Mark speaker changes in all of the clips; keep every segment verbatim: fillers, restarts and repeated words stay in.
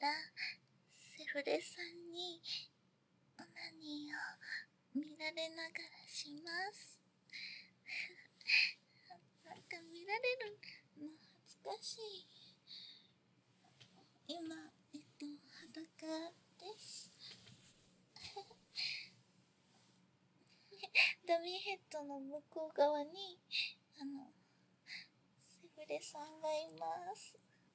Speaker 1: らセフレさんにオナニーを見られながらします。なんか見られるの恥ずかしい。今、えっと、裸です。ダミーヘッドの向こう側に、あの、セフレさんがいます。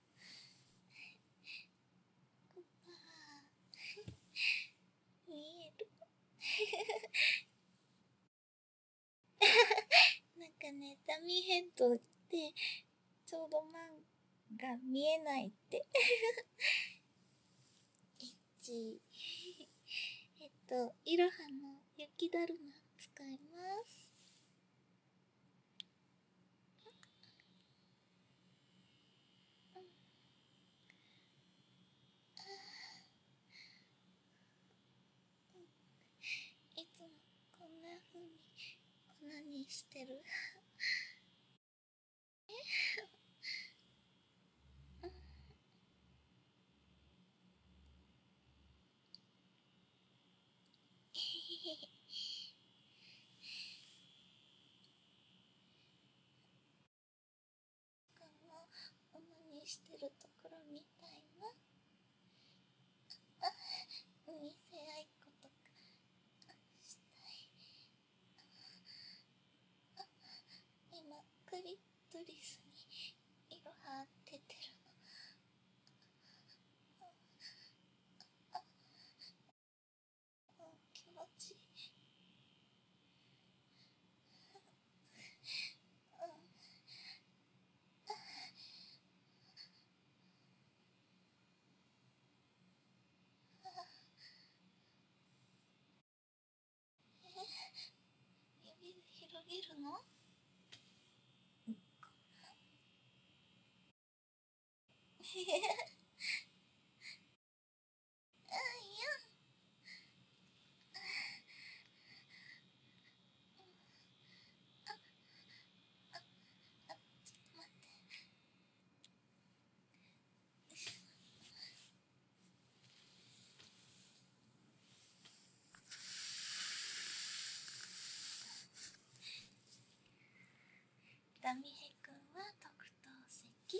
Speaker 1: 見える。なんかね、ダミーヘッドってちょうどマンが見えないってエッチ。えっとイロハの雪だるま使います。いつもこんな風にオナニーしてる。オナニーしてるところみたいな。見せ合いことかしたい。今クリトリスに色は当ててるの。気持ちいい。指で広げるの？へへへ。あ、いや。あ、あ、あ、ちょっと待って。ダミヘ君は特等席。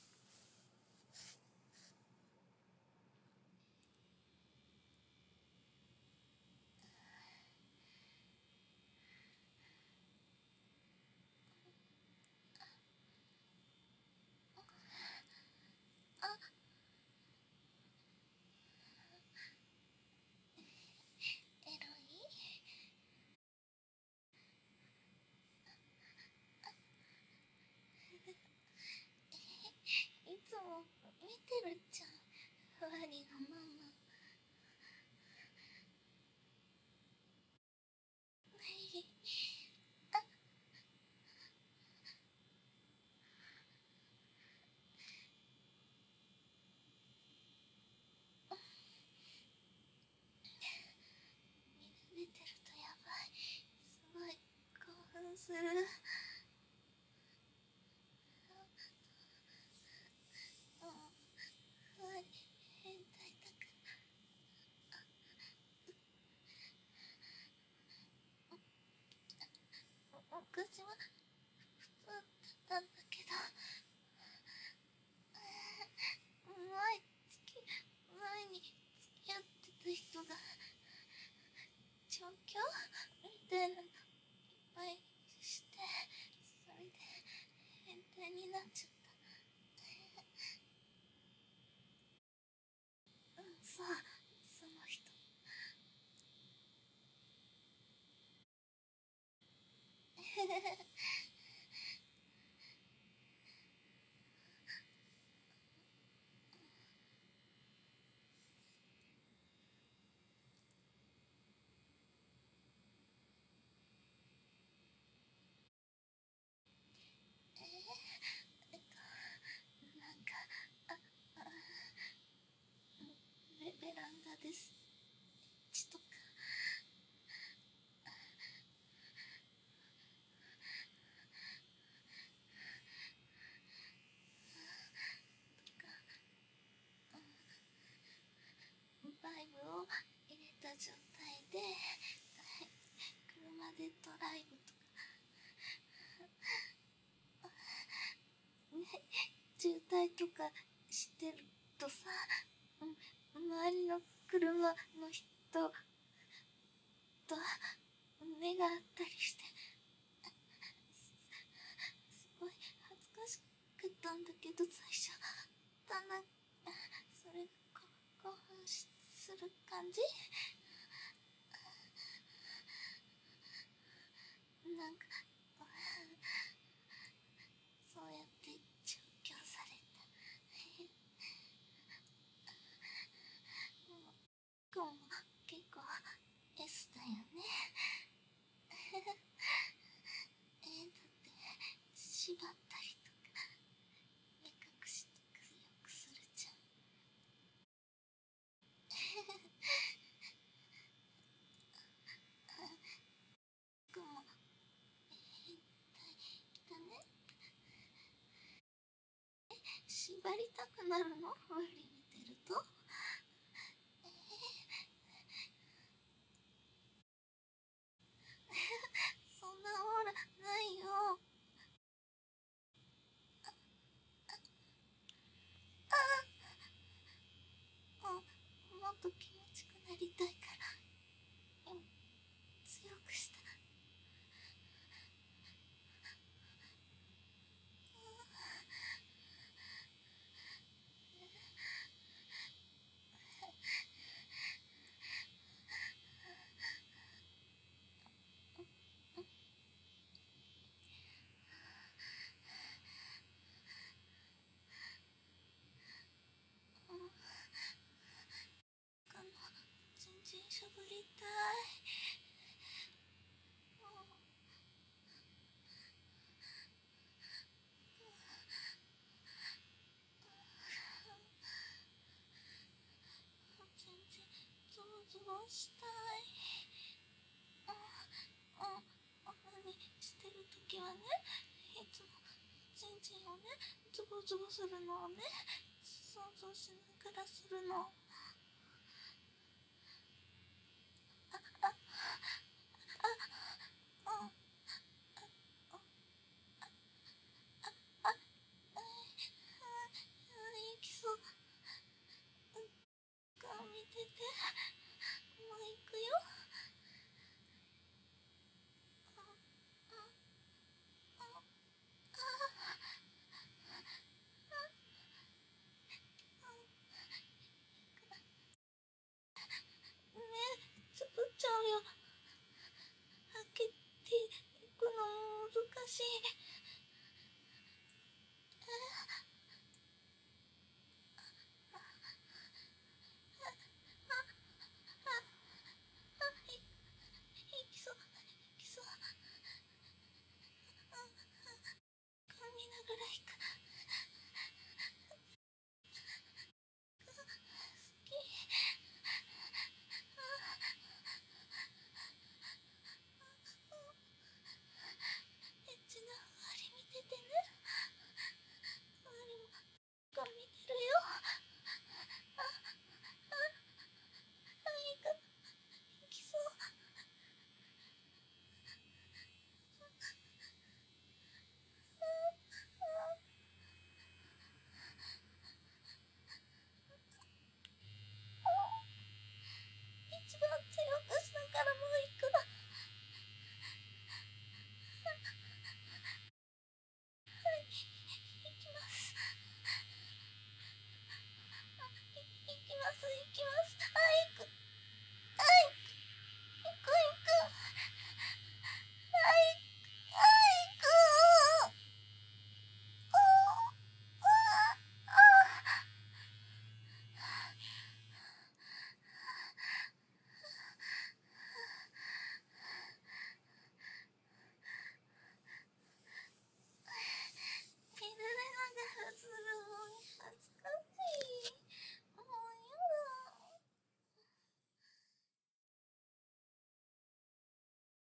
Speaker 1: あ、エロい？いつも見てるじゃん、ふわりのママ。あ、見られてるとやばい。すごい興奮する。うん、ふわり変態だから。昔は普通だったんだけど、前前に付き合ってた人が調教みたいなのいっぱいして、それで変態になっちゃった。うん、そう、その人。えー、えっとなんか、あ、あ、ベベランダです。血とか。 の人と目が合ったりして、すごい恥ずかしかったんだけど、最初だんだんそれが興奮する感じ。なんかそうやって調教された。僕も結構 S だよね。えー、だって縛ったりとか目隠しとかよくするじゃん。僕も変態だね。縛りたくなるの？無理見てると。えー、そんなオーラないよ。あ、ももっと気持ちくなりたいから、うん、強くした。他のちんちんしゃぶりたい。ちんちんゾロゾロしたい。うん、何してるときはね、いつもちんちんをね、ズボズボするのをね、想像しながらするの。うん、あ、あ、いきそう。顔見てて、もう行くよ。目つぶっちゃうよ。開けていくの難しい。いきそう、いきそう。顔見ながら行く。好き。エッチな周り見ててね。周りも顔見てるよ。あ、あ、あ、行く。行きそう。一番強くして。